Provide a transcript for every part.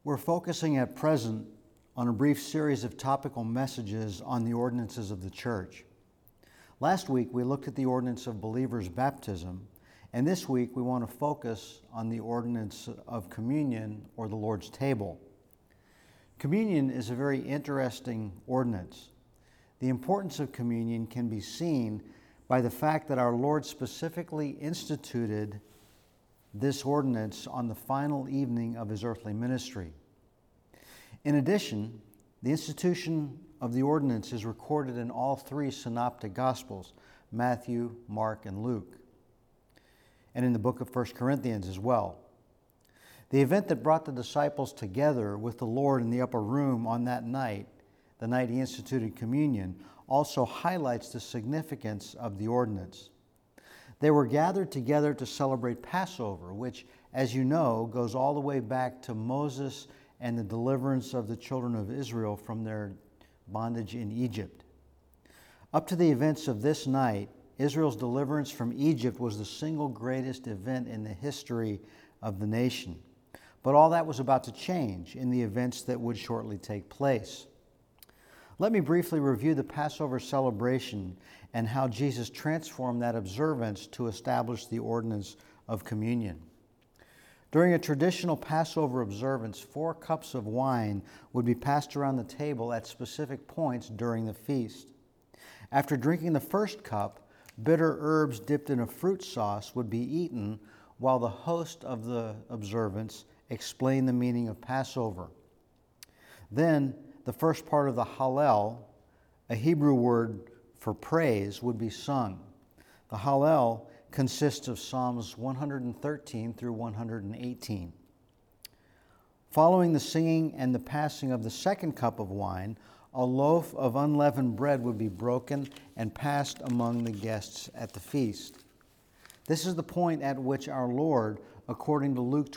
We're focusing at present on a brief series of topical messages on the ordinances of the church. Last week we looked at the ordinance of believers' baptism, and this week we want to focus on the ordinance of communion or the Lord's table. Communion is a very interesting ordinance. The importance of communion can be seen by the fact that our Lord specifically instituted this ordinance on the final evening of his earthly ministry. In addition, the institution of the ordinance is recorded in all three synoptic gospels, Matthew, Mark, and Luke, and in the book of 1 Corinthians as well. The event that brought the disciples together with the Lord in the upper room on that night, the night he instituted communion, also highlights the significance of the ordinance. They were gathered together to celebrate Passover, which, as you know, goes all the way back to Moses and the deliverance of the children of Israel from their bondage in Egypt. Up to the events of this night, Israel's deliverance from Egypt was the single greatest event in the history of the nation. But all that was about to change in the events that would shortly take place. Let me briefly review the Passover celebration and how Jesus transformed that observance to establish the ordinance of communion. During a traditional Passover observance, 4 cups of wine would be passed around the table at specific points during the feast. After drinking the first cup, bitter herbs dipped in a fruit sauce would be eaten while the host of the observance explained the meaning of Passover. Then, the first part of the Hallel, a Hebrew word for praise, would be sung. The Hallel consists of Psalms 113 through 118. Following the singing and the passing of the second cup of wine, a loaf of unleavened bread would be broken and passed among the guests at the feast. This is the point at which our Lord, according to Luke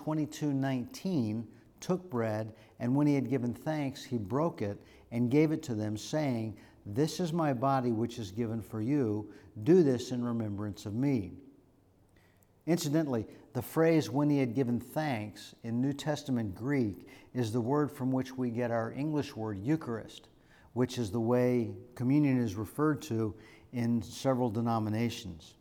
22:19, took bread, and when he had given thanks, he broke it and gave it to them, saying, "This is my body which is given for you. Do this in remembrance of me." Incidentally, the phrase "when he had given thanks" in New Testament Greek is the word from which we get our English word Eucharist, which is the way communion is referred to in several denominations.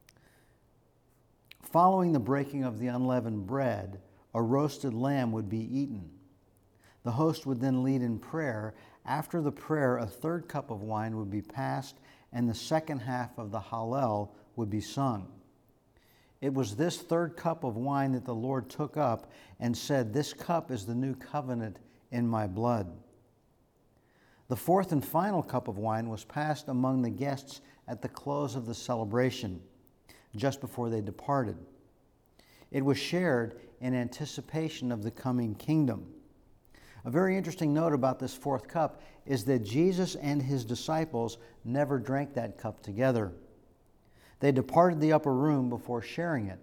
Following the breaking of the unleavened bread, a roasted lamb would be eaten. The host would then lead in prayer. After the prayer, a third cup of wine would be passed, and the second half of the Hallel would be sung. It was this third cup of wine that the Lord took up and said, "This cup is the new covenant in my blood." The fourth and final cup of wine was passed among the guests at the close of the celebration, just before they departed. It was shared in anticipation of the coming kingdom. A very interesting note about this fourth cup is that Jesus and his disciples never drank that cup together. They departed the upper room before sharing it.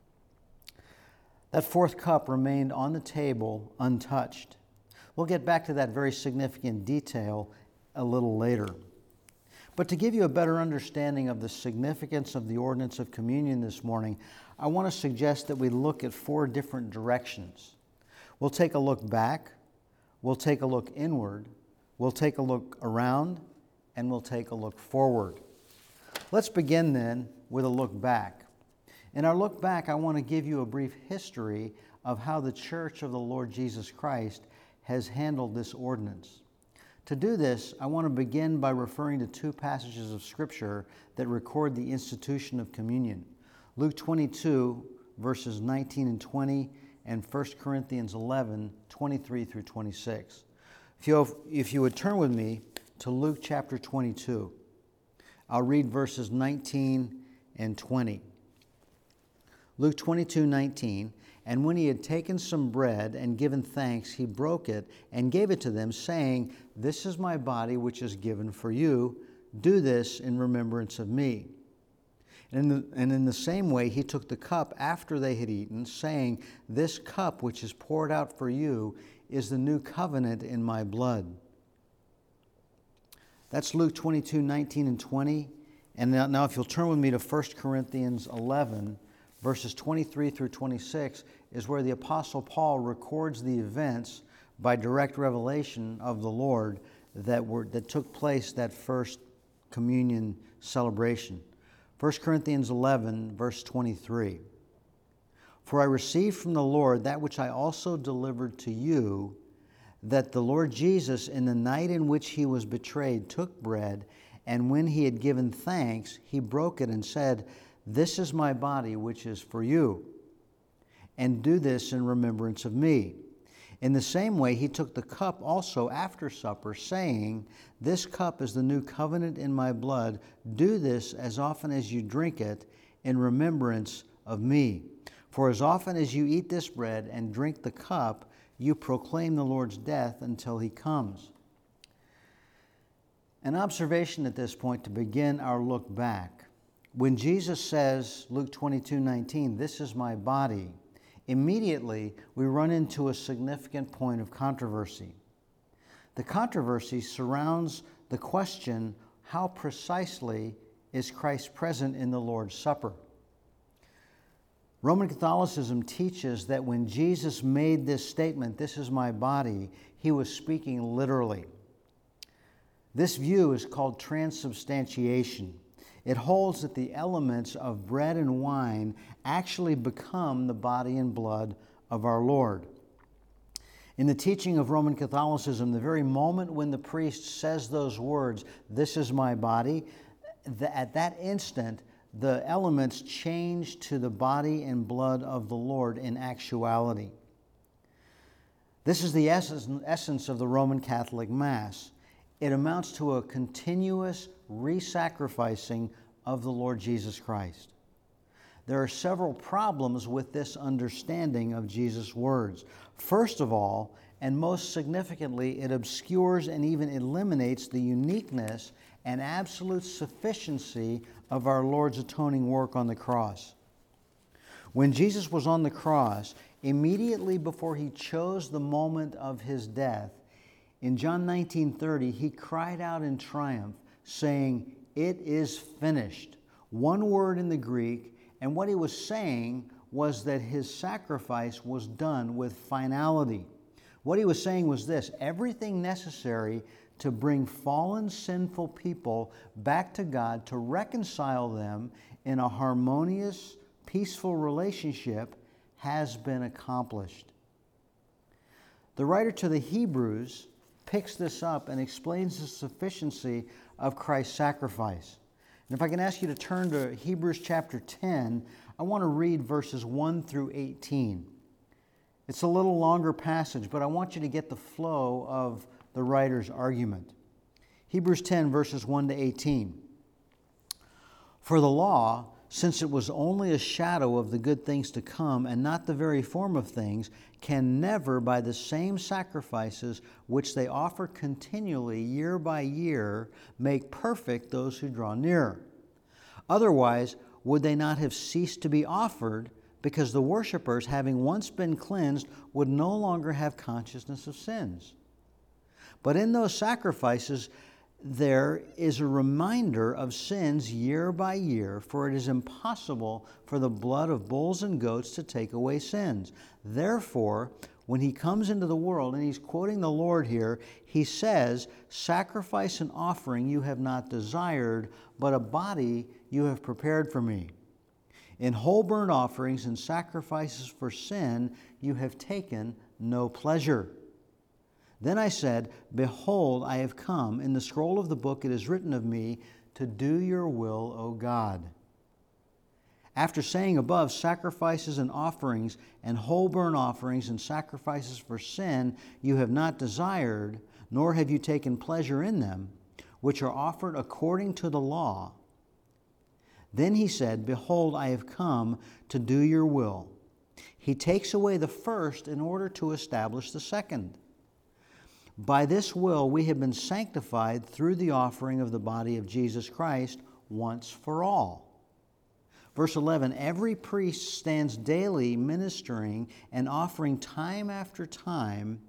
That fourth cup remained on the table untouched. We'll get back to that very significant detail a little later. But to give you a better understanding of the significance of the ordinance of communion this morning, I want to suggest that we look at 4 different directions. We'll take a look back, we'll take a look inward, we'll take a look around, and we'll take a look forward. Let's begin then with a look back. In our look back, I want to give you a brief history of how the Church of the Lord Jesus Christ has handled this ordinance. To do this, I want to begin by referring to 2 passages of Scripture that record the institution of communion. Luke 22, verses 19 and 20, and 1 Corinthians 11, 23 through 26. If you would turn with me to Luke chapter 22, I'll read verses 19 and 20. Luke 22:19, "And when he had taken some bread and given thanks, he broke it and gave it to them, saying, 'This is my body which is given for you. Do this in remembrance of me.' And in the same way, he took the cup after they had eaten, saying, 'This cup which is poured out for you is the new covenant in my blood.'" That's Luke 22:19 and 20. And now if you'll turn with me to 1 Corinthians 11, Verses 23 through 26 is where the Apostle Paul records the events by direct revelation of the Lord that took place that first communion celebration. 1 Corinthians 11, verse 23. For I received from the Lord that which I also delivered to you, that the Lord Jesus, in the night in which he was betrayed, took bread, and when he had given thanks, he broke it and said, This is my body, which is for you, and do this in remembrance of me. In the same way, he took the cup also after supper, saying, This cup is the new covenant in my blood. Do this as often as you drink it in remembrance of me. For as often as you eat this bread and drink the cup, you proclaim the Lord's death until he comes. An observation at this point to begin our look back. When Jesus says, Luke 22:19, This is my body, immediately we run into a significant point of controversy. The controversy surrounds the question, how precisely is Christ present in the Lord's Supper? Roman Catholicism teaches that when Jesus made this statement, This is my body, he was speaking literally. This view is called transubstantiation. It holds that the elements of bread and wine actually become the body and blood of our Lord. In the teaching of Roman Catholicism, the very moment when the priest says those words, This is my body, at that instant, the elements change to the body and blood of the Lord in actuality. This is the essence of the Roman Catholic Mass. It amounts to a continuous re-sacrificing of the Lord Jesus Christ. There are several problems with this understanding of Jesus' words. First of all, and most significantly, it obscures and even eliminates the uniqueness and absolute sufficiency of our Lord's atoning work on the cross. When Jesus was on the cross, immediately before he chose the moment of his death, in John 19:30, he cried out in triumph, saying, It is finished. One word in the Greek, and what he was saying was that his sacrifice was done with finality. What he was saying was this: everything necessary to bring fallen, sinful people back to God, to reconcile them in a harmonious, peaceful relationship, has been accomplished. The writer to the Hebrews picks this up and explains the sufficiency of Christ's sacrifice. And if I can ask you to turn to Hebrews chapter 10, I want to read verses 1 through 18. It's a little longer passage, but I want you to get the flow of the writer's argument. Hebrews 10, verses 1 to 18. For the law, since it was only a shadow of the good things to come and not the very form of things, can never, by the same sacrifices which they offer continually year by year, make perfect those who draw near. Otherwise, would they not have ceased to be offered, because the worshipers, having once been cleansed, would no longer have consciousness of sins? But in those sacrifices, there is a reminder of sins year by year, for it is impossible for the blood of bulls and goats to take away sins. Therefore, when he comes into the world, and he's quoting the Lord here, he says, Sacrifice and offering you have not desired, but a body you have prepared for me. In whole burnt offerings and sacrifices for sin you have taken no pleasure. Then I said, Behold, I have come. In the scroll of the book it is written of me, to do your will, O God. After saying above, sacrifices and offerings and whole burnt offerings and sacrifices for sin you have not desired, nor have you taken pleasure in them, which are offered according to the law. Then he said, Behold, I have come to do your will. He takes away the first in order to establish the second. By this will we have been sanctified through the offering of the body of Jesus Christ once for all. Verse 11, every priest stands daily ministering and offering time after time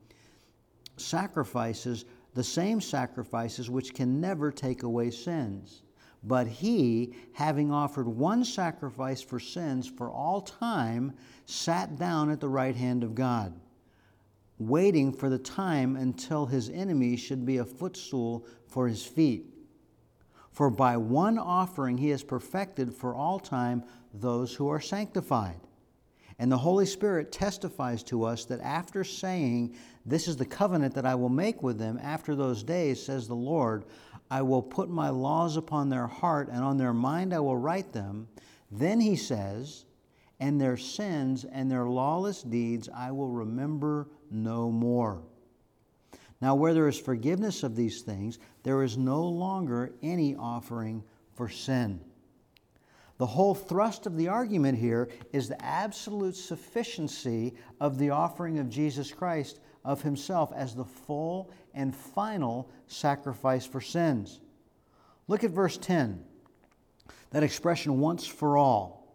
sacrifices, the same sacrifices which can never take away sins. But he, having offered one sacrifice for sins for all time, sat down at the right hand of God, waiting for the time until his enemies should be a footstool for his feet. For by one offering he has perfected for all time those who are sanctified. And the Holy Spirit testifies to us that after saying, "This is the covenant that I will make with them after those days, says the Lord, I will put my laws upon their heart, and on their mind I will write them." Then he says, "And their sins and their lawless deeds I will remember no more." Now where there is forgiveness of these things, there is no longer any offering for sin. The whole thrust of the argument here is the absolute sufficiency of the offering of Jesus Christ of himself as the full and final sacrifice for sins. Look at verse 10. That expression, once for all.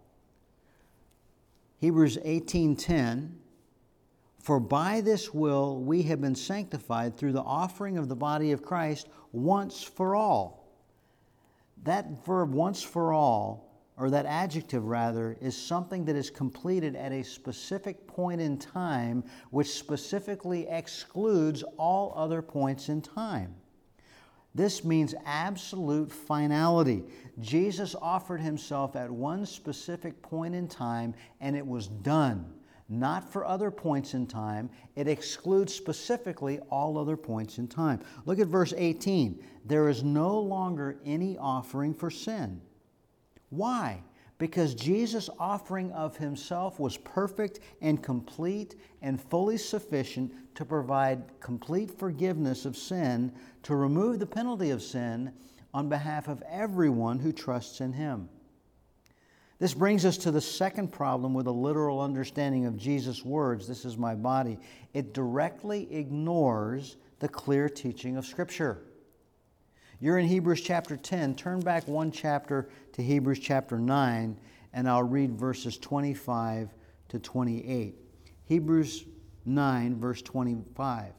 Hebrews 18:10, "For by this will we have been sanctified through the offering of the body of Christ once for all." That verb, once for all, or that adjective rather, is something that is completed at a specific point in time, which specifically excludes all other points in time. This means absolute finality. Jesus offered himself at one specific point in time, and it was done. Not for other points in time. It excludes specifically all other points in time. Look at verse 18. "There is no longer any offering for sin." Why? Because Jesus' offering of himself was perfect and complete and fully sufficient to provide complete forgiveness of sin, to remove the penalty of sin on behalf of everyone who trusts in him. This brings us to the second problem with a literal understanding of Jesus' words, "This is my body." It directly ignores the clear teaching of Scripture. You're in Hebrews chapter 10. Turn back one chapter to Hebrews chapter 9, and I'll read verses 25 to 28. Hebrews 9, verse 25.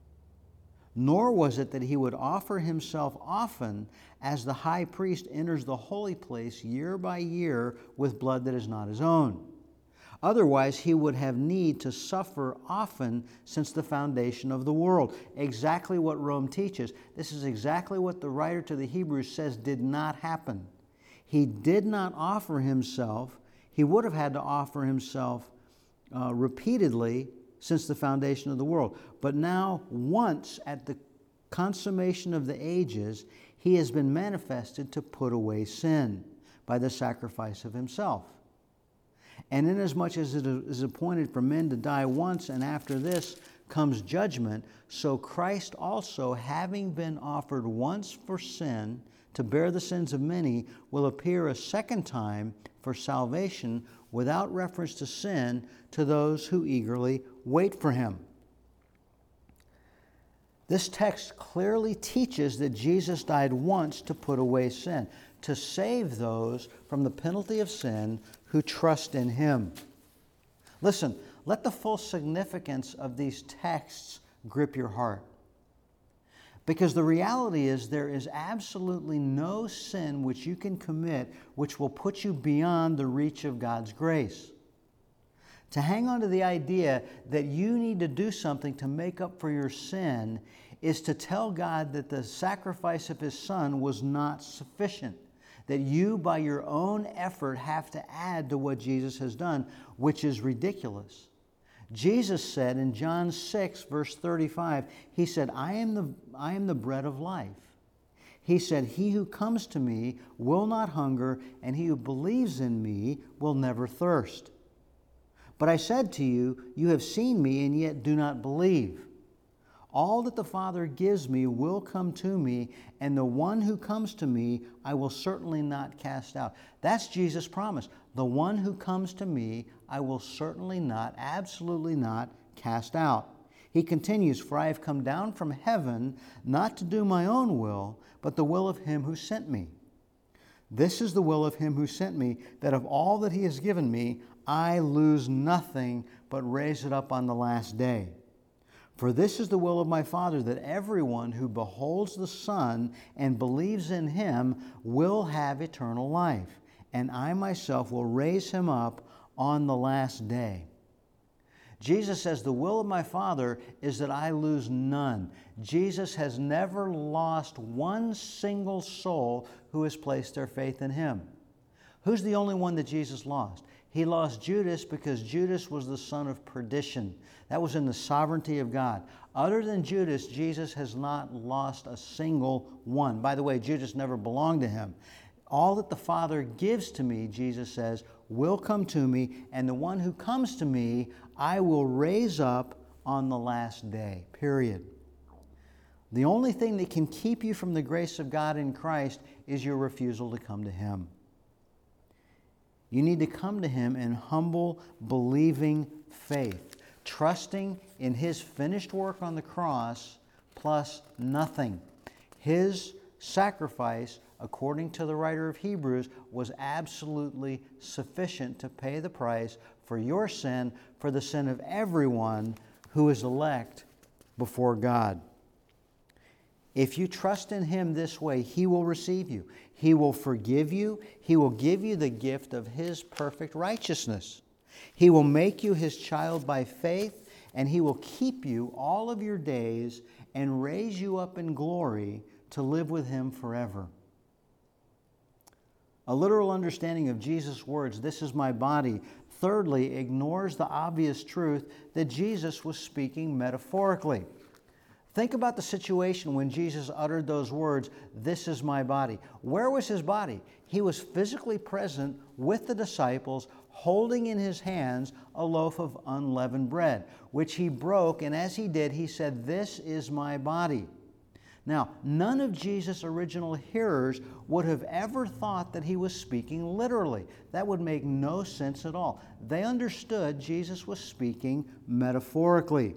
"Nor was it that he would offer himself often, as the high priest enters the holy place year by year with blood that is not his own. Otherwise, he would have need to suffer often since the foundation of the world." Exactly what Rome teaches. This is exactly what the writer to the Hebrews says did not happen. He did not offer himself. He would have had to offer himself repeatedly since the foundation of the world. But now, once at the consummation of the ages, he has been manifested to put away sin by the sacrifice of himself. And inasmuch as it is appointed for men to die once, and after this comes judgment, so Christ also, having been offered once for sin, to bear the sins of many, will appear a second time for salvation without reference to sin to those who eagerly wait for him. This text clearly teaches that Jesus died once to put away sin, to save those from the penalty of sin who trust in him. Listen, let the full significance of these texts grip your heart. Because the reality is there is absolutely no sin which you can commit which will put you beyond the reach of God's grace. To hang on to the idea that you need to do something to make up for your sin is to tell God that the sacrifice of his Son was not sufficient, that you by your own effort have to add to what Jesus has done, which is ridiculous. Jesus said in John 6, verse 35, he said, I am the bread of life. He said, "He who comes to me will not hunger, and he who believes in me will never thirst. But I said to you, you have seen me, and yet do not believe. All that the Father gives me will come to me, and the one who comes to me I will certainly not cast out." That's Jesus' promise. The one who comes to me I will certainly not, absolutely not cast out. He continues, "For I have come down from heaven not to do my own will, but the will of him who sent me. This is the will of him who sent me, that of all that he has given me, I lose nothing, but raise it up on the last day. For this is the will of my Father, that everyone who beholds the Son and believes in him will have eternal life, and I myself will raise him up on the last day. Jesus says, the will of my Father is that I lose none. Jesus has never lost one single soul who has placed their faith in him. Who's the only one that Jesus lost? He lost Judas because Judas was the son of perdition. That was in the sovereignty of God. Other than Judas, Jesus has not lost a single one. By the way, Judas never belonged to him. All that the Father gives to me, Jesus says, will come to me, and the one who comes to me, I will raise up on the last day, period. The only thing that can keep you from the grace of God in Christ is your refusal to come to him. You need to come to him in humble, believing faith, trusting in his finished work on the cross plus nothing. His sacrifice, according to the writer of Hebrews, was absolutely sufficient to pay the price for your sin, for the sin of everyone who is elect before God. If you trust in him this way, he will receive you. He will forgive you. He will give you the gift of his perfect righteousness. He will make you his child by faith, and he will keep you all of your days and raise you up in glory to live with him forever. A literal understanding of Jesus' words, "This is my body," thirdly, ignores the obvious truth that Jesus was speaking metaphorically. Think about the situation when Jesus uttered those words, "This is my body." Where was his body? He was physically present with the disciples, holding in his hands a loaf of unleavened bread, which he broke, and as he did, he said, "This is my body." Now, none of Jesus' original hearers would have ever thought that he was speaking literally. That would make no sense at all. They understood Jesus was speaking metaphorically.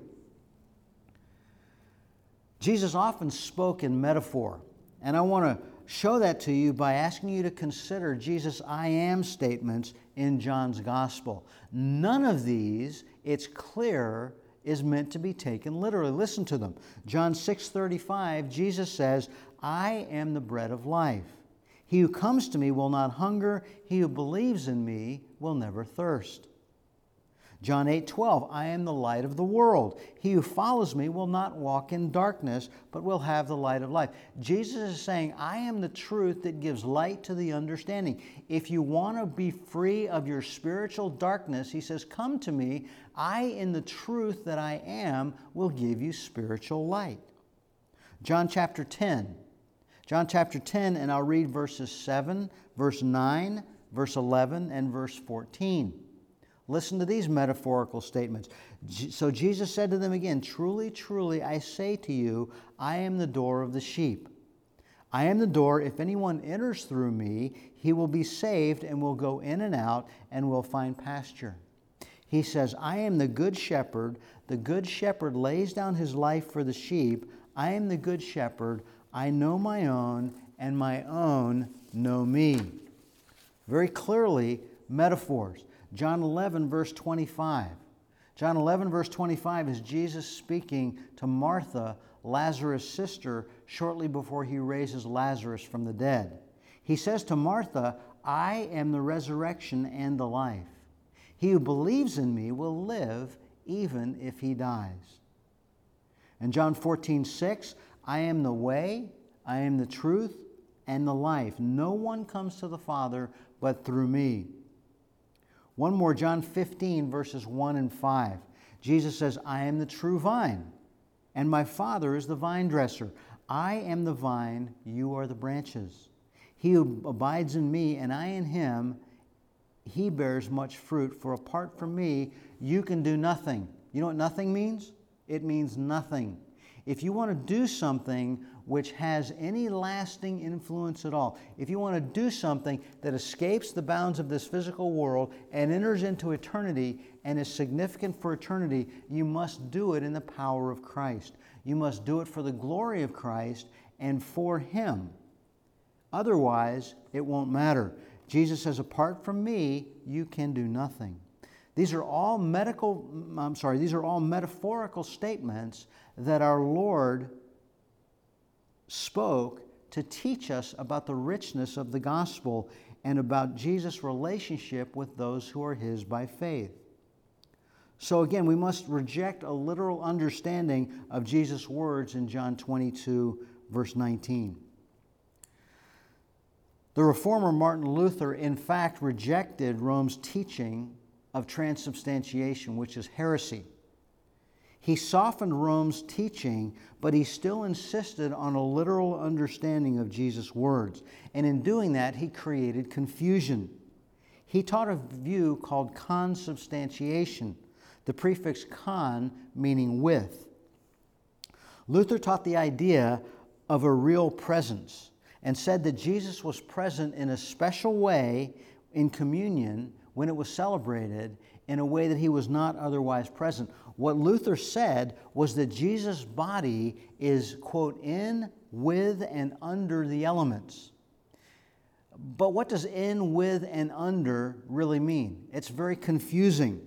Jesus often spoke in metaphor, and I want to show that to you by asking you to consider Jesus' I am statements in John's Gospel. None of these, it's clear, is meant to be taken literally. Listen to them. John 6:35, Jesus says, "I am the bread of life. He who comes to me will not hunger. He who believes in me will never thirst." John 8:12, "I am the light of the world. He who follows me will not walk in darkness, but will have the light of life." Jesus is saying, I am the truth that gives light to the understanding. If you want to be free of your spiritual darkness, he says, come to me. I, in the truth that I am, will give you spiritual light. John chapter 10. John chapter 10, and I'll read verses 7, verse 9, verse 11, and verse 14. Listen to these metaphorical statements. So Jesus said to them again, "Truly, truly, I say to you, I am the door of the sheep. I am the door. If anyone enters through me, he will be saved and will go in and out and will find pasture." He says, "I am the good shepherd. The good shepherd lays down his life for the sheep. I am the good shepherd. I know my own, and my own know me." Very clearly, metaphors. John 11, verse 25. John 11, verse 25 is Jesus speaking to Martha, Lazarus' sister, shortly before he raises Lazarus from the dead. He says to Martha, "I am the resurrection and the life. He who believes in me will live even if he dies." And John 14:6, "I am the way, I am the truth, and the life. No one comes to the Father but through me." One more, John 15, verses 1 and 5. Jesus says, "I am the true vine, and my Father is the vine dresser. I am the vine, you are the branches. He who abides in me, and I in him, he bears much fruit, for apart from me, you can do nothing." You know what nothing means? It means nothing. If you want to do something which has any lasting influence at all, if you want to do something that escapes the bounds of this physical world and enters into eternity and is significant for eternity, you must do it in the power of Christ. You must do it for the glory of Christ and for him. Otherwise, it won't matter. Jesus says, apart from me, you can do nothing. These are all metaphorical statements that our Lord spoke to teach us about the richness of the gospel and about Jesus' relationship with those who are his by faith. So again, we must reject a literal understanding of Jesus' words in John 22, verse 19. The reformer Martin Luther, in fact, rejected Rome's teaching of transubstantiation, which is heresy. He softened Rome's teaching, but he still insisted on a literal understanding of Jesus' words. And in doing that, he created confusion. He taught a view called consubstantiation, the prefix con meaning with. Luther taught the idea of a real presence and said that Jesus was present in a special way in communion when it was celebrated in a way that he was not otherwise present. What Luther said was that Jesus' body is, quote, in, with, and under the elements. But what does in, with, and under really mean? It's very confusing.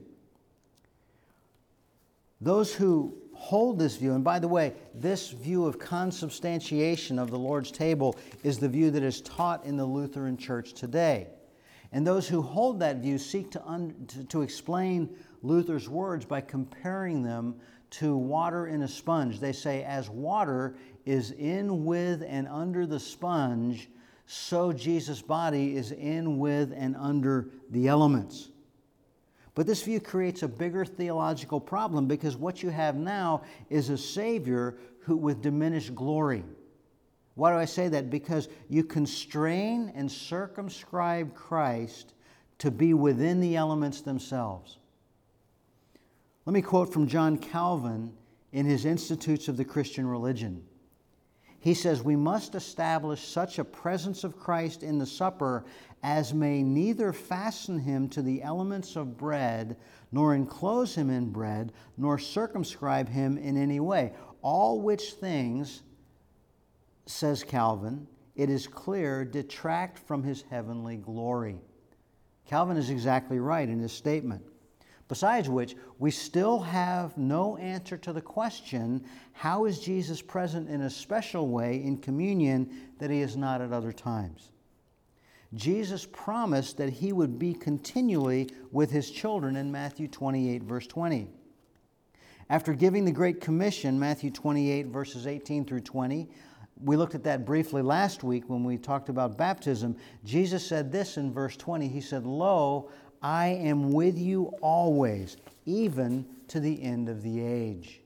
Those who hold this view, and by the way, this view of consubstantiation of the Lord's table is the view that is taught in the Lutheran Church today. And those who hold that view seek to explain Luther's words by comparing them to water in a sponge. They say, as water is in, with, and under the sponge, so Jesus' body is in, with, and under the elements. But this view creates a bigger theological problem because what you have now is a Savior with diminished glory. Why do I say that? Because you constrain and circumscribe Christ to be within the elements themselves. Let me quote from John Calvin in his Institutes of the Christian Religion. He says, "We must establish such a presence of Christ in the supper as may neither fasten him to the elements of bread, nor enclose him in bread, nor circumscribe him in any way. All which things," says Calvin, "it is clear, detract from his heavenly glory." Calvin is exactly right in his statement. Besides which, we still have no answer to the question, how is Jesus present in a special way in communion that he is not at other times? Jesus promised that he would be continually with his children in Matthew 28, verse 20. After giving the Great Commission, Matthew 28, verses 18 through 20, we looked at that briefly last week when we talked about baptism. Jesus said this in verse 20. He said, "Lo, I am with you always, even to the end of the age."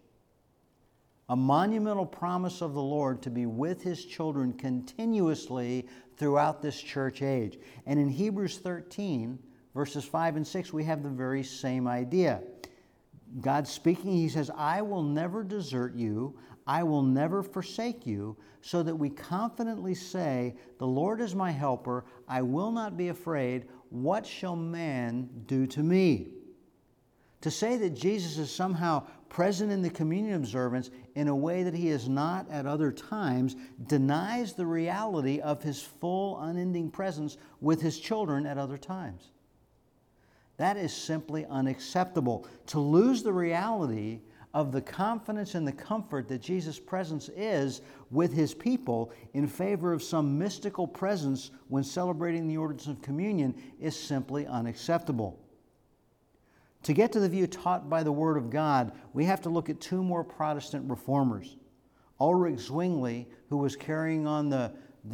A monumental promise of the Lord to be with his children continuously throughout this church age. And in Hebrews 13, verses 5 and 6, we have the very same idea. God speaking, he says, "I will never desert you, I will never forsake you," so that we confidently say, "The Lord is my helper, I will not be afraid. What shall man do to me?" To say that Jesus is somehow present in the communion observance in a way that he is not at other times denies the reality of his full, unending presence with his children at other times. That is simply unacceptable. To lose the reality of the confidence and the comfort that Jesus' presence is with his people in favor of some mystical presence when celebrating the ordinance of communion is simply unacceptable. To get to the view taught by the Word of God, we have to look at two more Protestant reformers. Ulrich Zwingli, who was carrying on the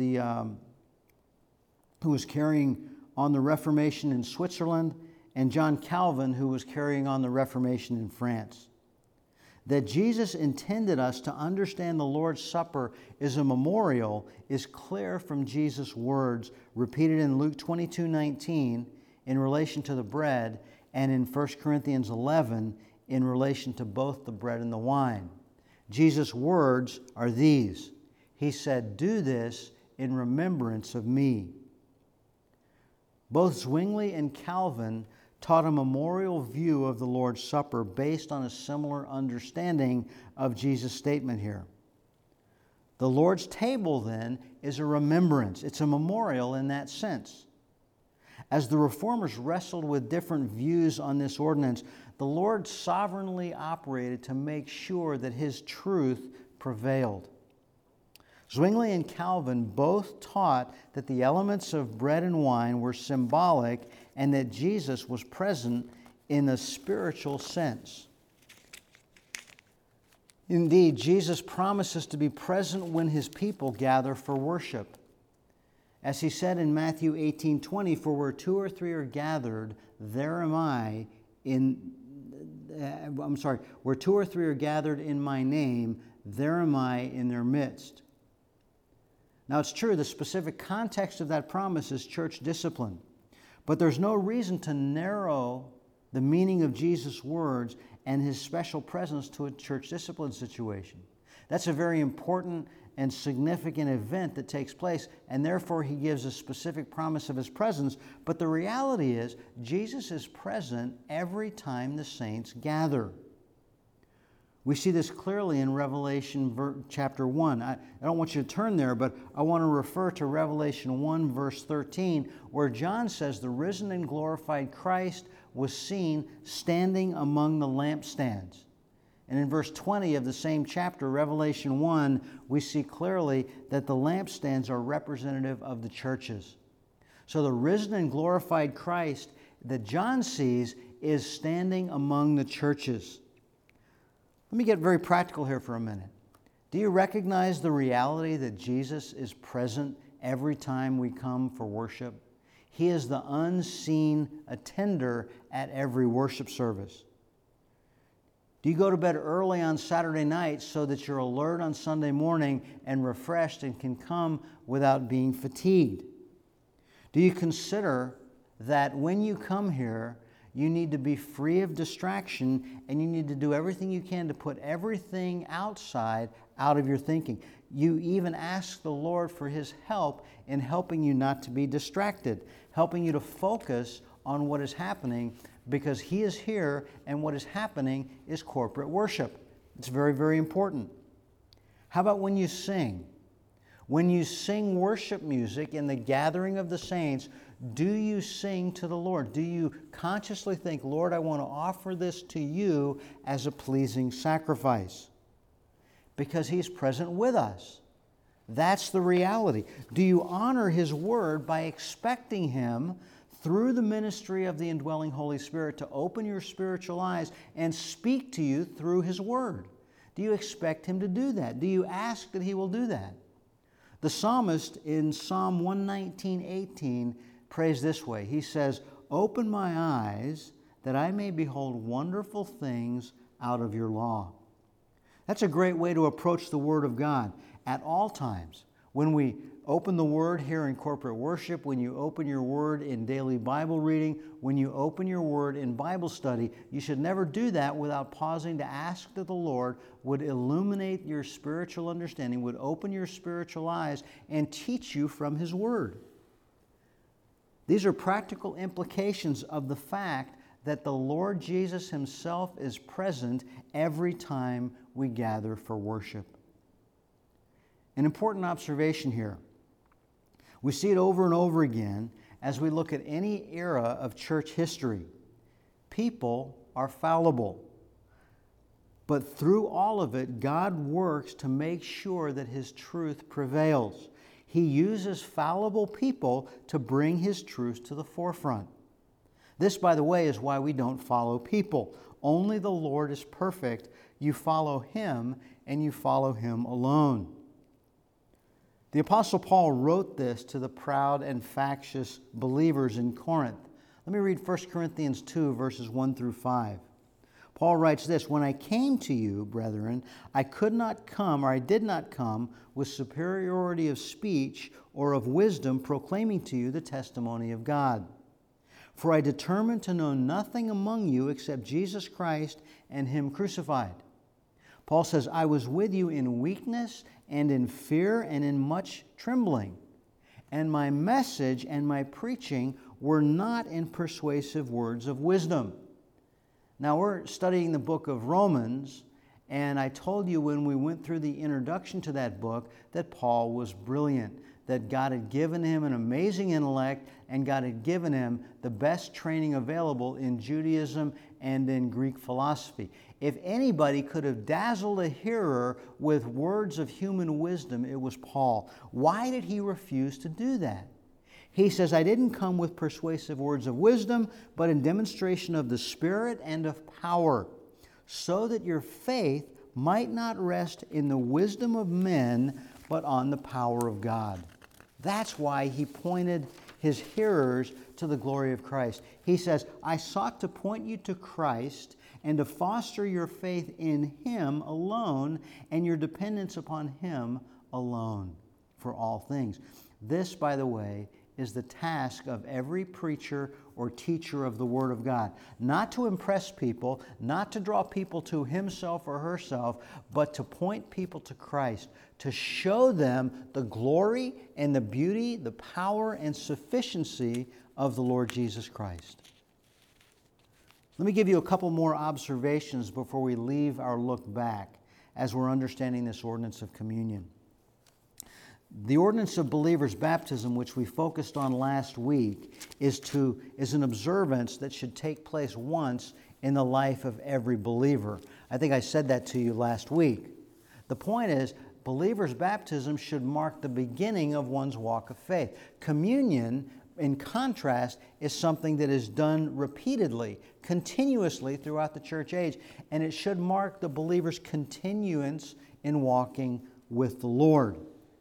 Reformation in Switzerland, and John Calvin, who was carrying on the Reformation in France. That Jesus intended us to understand the Lord's Supper is a memorial is clear from Jesus' words repeated in Luke 22:19 in relation to the bread and in 1 Corinthians 11 in relation to both the bread and the wine. Jesus' words are these. He said, "Do this in remembrance of me." Both Zwingli and Calvin taught a memorial view of the Lord's Supper based on a similar understanding of Jesus' statement here. The Lord's table, then, is a remembrance. It's a memorial in that sense. As the Reformers wrestled with different views on this ordinance, the Lord sovereignly operated to make sure that His truth prevailed. Zwingli and Calvin both taught that the elements of bread and wine were symbolic and that Jesus was present in a spiritual sense. Indeed, Jesus promises to be present when His people gather for worship. As He said in Matthew 18:20, "For where two or three are gathered, there am I where two or three are gathered in my name, there am I in their midst." Now, it's true, the specific context of that promise is church discipline. But there's no reason to narrow the meaning of Jesus' words and His special presence to a church discipline situation. That's a very important and significant event that takes place, and therefore He gives a specific promise of His presence. But the reality is, Jesus is present every time the saints gather. We see this clearly in Revelation chapter 1. I don't want you to turn there, but I want to refer to Revelation 1, verse 13, where John says the risen and glorified Christ was seen standing among the lampstands. And in verse 20 of the same chapter, Revelation 1, we see clearly that the lampstands are representative of the churches. So the risen and glorified Christ that John sees is standing among the churches. Let me get very practical here for a minute. Do you recognize the reality that Jesus is present every time we come for worship? He is the unseen attender at every worship service. Do you go to bed early on Saturday night so that you're alert on Sunday morning and refreshed and can come without being fatigued? Do you consider that when you come here, you need to be free of distraction and you need to do everything you can to put everything outside out of your thinking? You even ask the Lord for His help in helping you not to be distracted, helping you to focus on what is happening, because He is here and what is happening is corporate worship. It's very, very important. How about when you sing? When you sing worship music in the gathering of the saints, do you sing to the Lord? Do you consciously think, Lord, I want to offer this to you as a pleasing sacrifice? Because He's present with us. That's the reality. Do you honor His word by expecting Him through the ministry of the indwelling Holy Spirit to open your spiritual eyes and speak to you through His word? Do you expect Him to do that? Do you ask that He will do that? The psalmist in Psalm 119:18 prays this way. He says, "Open my eyes that I may behold wonderful things out of your law." That's a great way to approach the Word of God at all times. When we open the Word here in corporate worship, when you open your Word in daily Bible reading, when you open your Word in Bible study, you should never do that without pausing to ask that the Lord would illuminate your spiritual understanding, would open your spiritual eyes, and teach you from His Word. These are practical implications of the fact that the Lord Jesus Himself is present every time we gather for worship. An important observation here. We see it over and over again as we look at any era of church history. People are fallible. But through all of it, God works to make sure that His truth prevails. He uses fallible people to bring His truth to the forefront. This, by the way, is why we don't follow people. Only the Lord is perfect. You follow Him, and you follow Him alone. The Apostle Paul wrote this to the proud and factious believers in Corinth. Let me read 1 Corinthians 2, verses 1 through 5. Paul writes this, "When I came to you, brethren, I did not come with superiority of speech or of wisdom, proclaiming to you the testimony of God. For I determined to know nothing among you except Jesus Christ and Him crucified." Paul says, "I was with you in weakness and in fear and in much trembling. And my message and my preaching were not in persuasive words of wisdom." Now, we're studying the book of Romans, and I told you when we went through the introduction to that book that Paul was brilliant, that God had given him an amazing intellect, and God had given him the best training available in Judaism and in Greek philosophy. If anybody could have dazzled a hearer with words of human wisdom, it was Paul. Why did he refuse to do that? He says, I didn't come with persuasive words of wisdom, but in demonstration of the Spirit and of power, so that your faith might not rest in the wisdom of men, but on the power of God. That's why he pointed his hearers to the glory of Christ. He says, I sought to point you to Christ and to foster your faith in Him alone and your dependence upon Him alone for all things. This, by the way, is the task of every preacher or teacher of the Word of God. Not to impress people, not to draw people to himself or herself, but to point people to Christ, to show them the glory and the beauty, the power and sufficiency of the Lord Jesus Christ. Let me give you a couple more observations before we leave our look back as we're understanding this ordinance of communion. The ordinance of believers' baptism, which we focused on last week, is an observance that should take place once in the life of every believer. I think I said that to you last week. The point is, believers' baptism should mark the beginning of one's walk of faith. Communion, in contrast, is something that is done repeatedly, continuously throughout the church age, and it should mark the believer's continuance in walking with the Lord.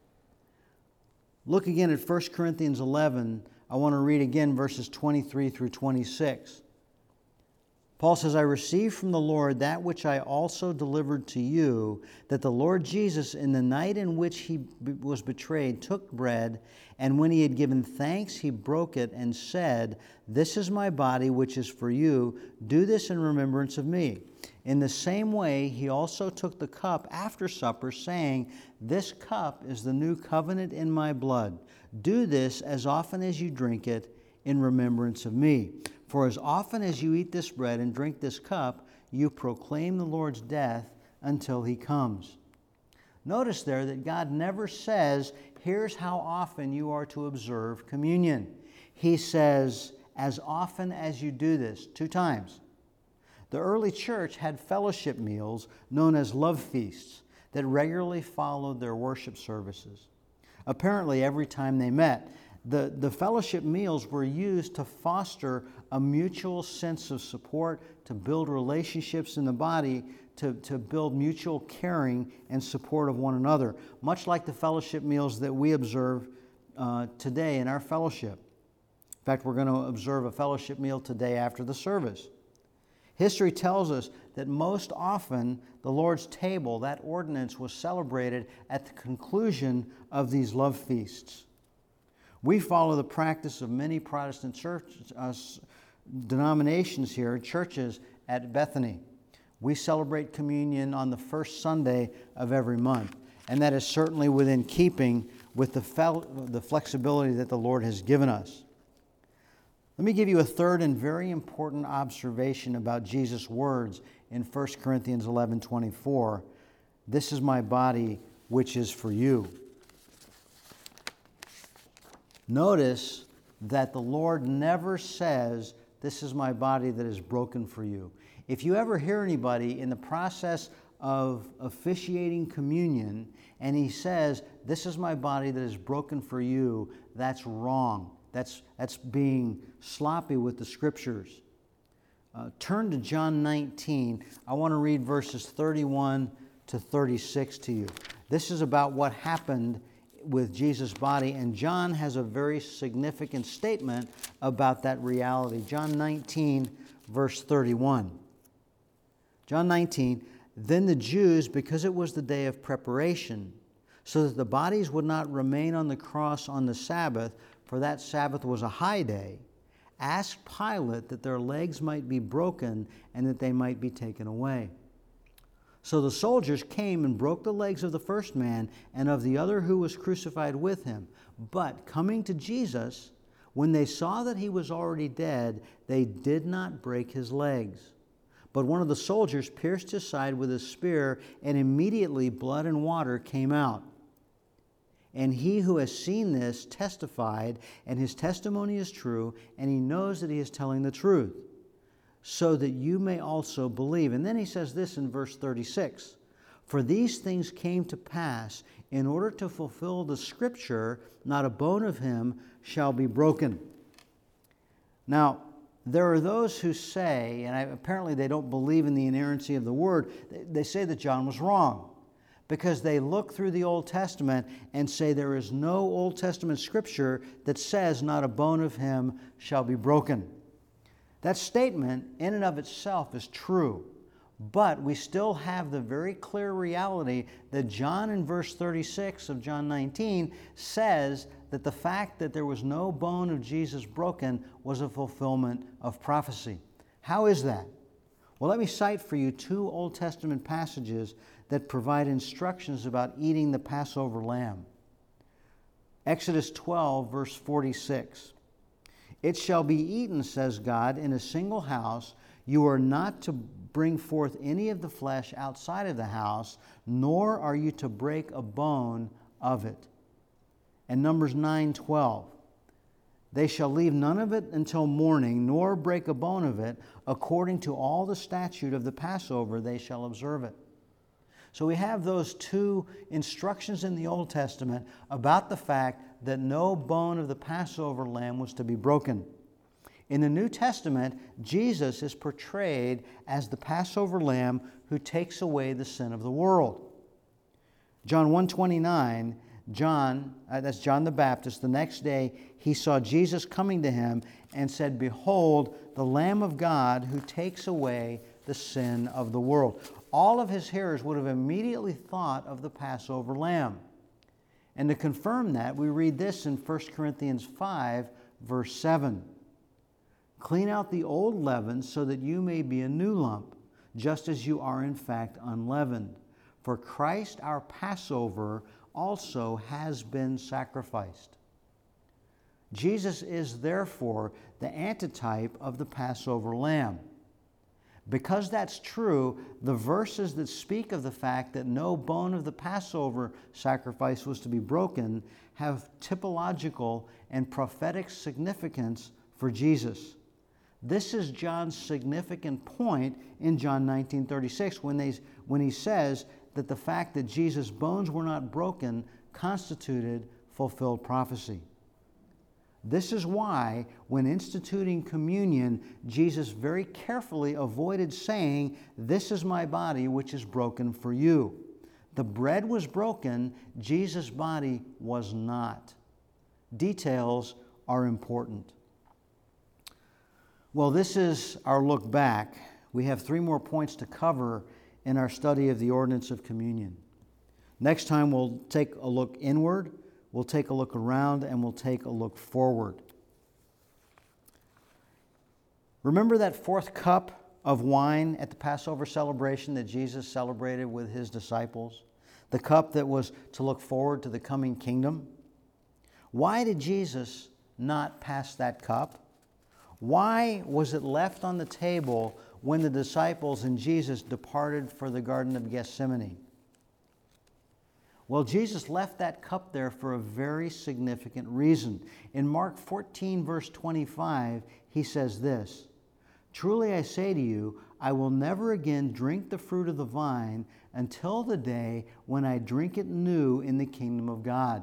Look again at 1 Corinthians 11. I want to read again verses 23 through 26. Paul says, I received from the Lord that which I also delivered to you, that the Lord Jesus, in the night in which he was betrayed, took bread, and when he had given thanks, he broke it and said, This is my body, which is for you. Do this in remembrance of me. In the same way, he also took the cup after supper, saying, This cup is the new covenant in my blood. Do this as often as you drink it in remembrance of me. For as often as you eat this bread and drink this cup, you proclaim the Lord's death until he comes. Notice there that God never says, here's how often you are to observe communion. He says, as often as you do this, 2 times. The early church had fellowship meals known as love feasts that regularly followed their worship services. Apparently, every time they met, the fellowship meals were used to foster a mutual sense of support, to build relationships in the body, to build mutual caring and support of one another, much like the fellowship meals that we observe today in our fellowship. In fact, we're going to observe a fellowship meal today after the service. History tells us that most often the Lord's table, that ordinance, was celebrated at the conclusion of these love feasts. We follow the practice of many Protestant churches, denominations here, churches at Bethany. We celebrate communion on the first Sunday of every month, and that is certainly within keeping with the flexibility that the Lord has given us. Let me give you a third and very important observation about Jesus' words in 1 Corinthians 11:24. This is my body, which is for you. Notice that the Lord never says, this is my body that is broken for you. If you ever hear anybody in the process of officiating communion and he says, this is my body that is broken for you, that's wrong. That's being sloppy with the Scriptures. Turn to John 19. I want to read verses 31 to 36 to you. This is about what happened with Jesus' body, and John has a very significant statement about that reality. John 19, verse 31. John 19, then the Jews, because it was the day of preparation, so that the bodies would not remain on the cross on the Sabbath, for that Sabbath was a high day, asked Pilate that their legs might be broken and that they might be taken away. So the soldiers came and broke the legs of the first man and of the other who was crucified with him. But coming to Jesus, when they saw that he was already dead, they did not break his legs. But one of the soldiers pierced his side with a spear, and immediately blood and water came out. And he who has seen this testified, and his testimony is true, and he knows that he is telling the truth, so that you may also believe. And then he says this in verse 36, for these things came to pass in order to fulfill the scripture, not a bone of him shall be broken. Now, there are those who say, and apparently they don't believe in the inerrancy of the word, they say that John was wrong because they look through the Old Testament and say there is no Old Testament scripture that says not a bone of him shall be broken. That statement in and of itself is true, but we still have the very clear reality that John in verse 36 of John 19 says that the fact that there was no bone of Jesus broken was a fulfillment of prophecy. How is that? Well, let me cite for you two Old Testament passages that provide instructions about eating the Passover lamb. Exodus 12, verse 46. It shall be eaten, says God, in a single house. You are not to bring forth any of the flesh outside of the house, nor are you to break a bone of it. And Numbers 9:12. They shall leave none of it until morning, nor break a bone of it. According to all the statute of the Passover, they shall observe it. So we have those two instructions in the Old Testament about the fact that no bone of the Passover lamb was to be broken. In the New Testament, Jesus is portrayed as the Passover lamb who takes away the sin of the world. John 1:29, that's John the Baptist, the next day he saw Jesus coming to him and said, behold, the Lamb of God who takes away the sin of the world. All of his hearers would have immediately thought of the Passover lamb. And to confirm that, we read this in 1 Corinthians 5, verse 7. Clean out the old leaven so that you may be a new lump, just as you are in fact unleavened. For Christ our Passover also has been sacrificed. Jesus is therefore the antitype of the Passover lamb. Because that's true, the verses that speak of the fact that no bone of the Passover sacrifice was to be broken have typological and prophetic significance for Jesus. This is John's significant point in John 19:36 when he says that the fact that Jesus' bones were not broken constituted fulfilled prophecy. This is why, when instituting communion, Jesus very carefully avoided saying, "This is my body which is broken for you." The bread was broken, Jesus' body was not. Details are important. Well, this is our look back. We have 3 more points to cover in our study of the ordinance of communion. Next time we'll take a look inward, we'll take a look around, and we'll take a look forward. Remember that 4th cup of wine at the Passover celebration that Jesus celebrated with his disciples? The cup that was to look forward to the coming kingdom? Why did Jesus not pass that cup? Why was it left on the table when the disciples and Jesus departed for the Garden of Gethsemane? Well, Jesus left that cup there for a very significant reason. In Mark 14, verse 25, he says this, "Truly I say to you, I will never again drink the fruit of the vine until the day when I drink it new in the kingdom of God."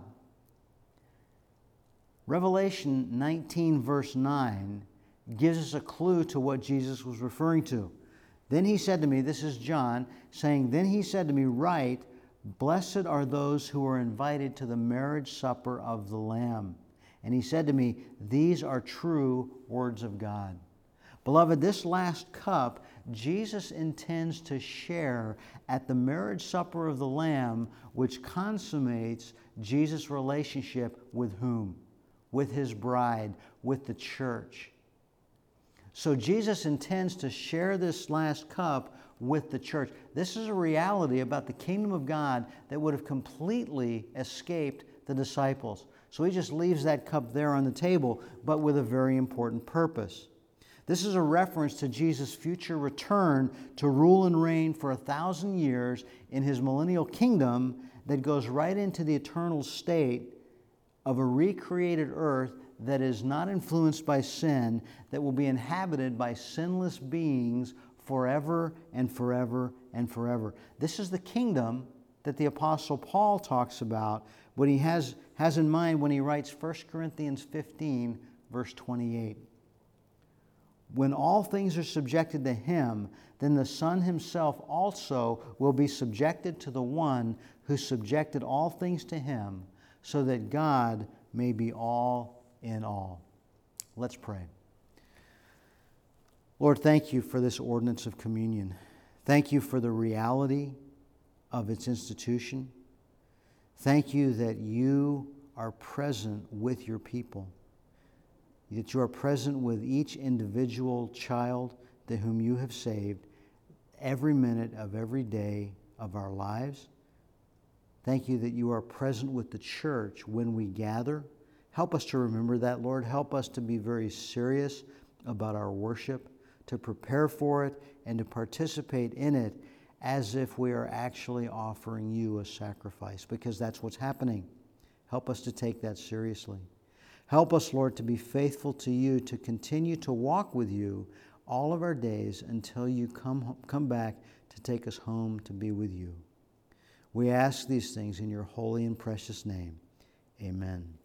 Revelation 19, verse 9, gives us a clue to what Jesus was referring to. Then he said to me, this is John saying, "Then he said to me, write, blessed are those who are invited to the marriage supper of the Lamb." And he said to me, "These are true words of God." Beloved, this last cup, Jesus intends to share at the marriage supper of the Lamb, which consummates Jesus' relationship with whom? With his bride, with the church. So Jesus intends to share this last cup with the church. This is a reality about the kingdom of God that would have completely escaped the disciples. So he just leaves that cup there on the table, but with a very important purpose. This is a reference to Jesus' future return to rule and reign for 1,000 years in his millennial kingdom that goes right into the eternal state of a recreated earth that is not influenced by sin, that will be inhabited by sinless beings forever and forever and forever. This is the kingdom that the Apostle Paul talks about, what he has in mind when he writes 1 Corinthians 15, verse 28. When all things are subjected to him, then the Son himself also will be subjected to the one who subjected all things to him, so that God may be all in all. Let's pray. Lord, thank you for this ordinance of communion. Thank you for the reality of its institution. Thank you that you are present with your people, that you are present with each individual child to whom you have saved every minute of every day of our lives. Thank you that you are present with the church when we gather. Help us to remember that, Lord. Help us to be very serious about our worship, to prepare for it, and to participate in it as if we are actually offering you a sacrifice, because that's what's happening. Help us to take that seriously. Help us, Lord, to be faithful to you, to continue to walk with you all of our days until you come back to take us home to be with you. We ask these things in your holy and precious name. Amen.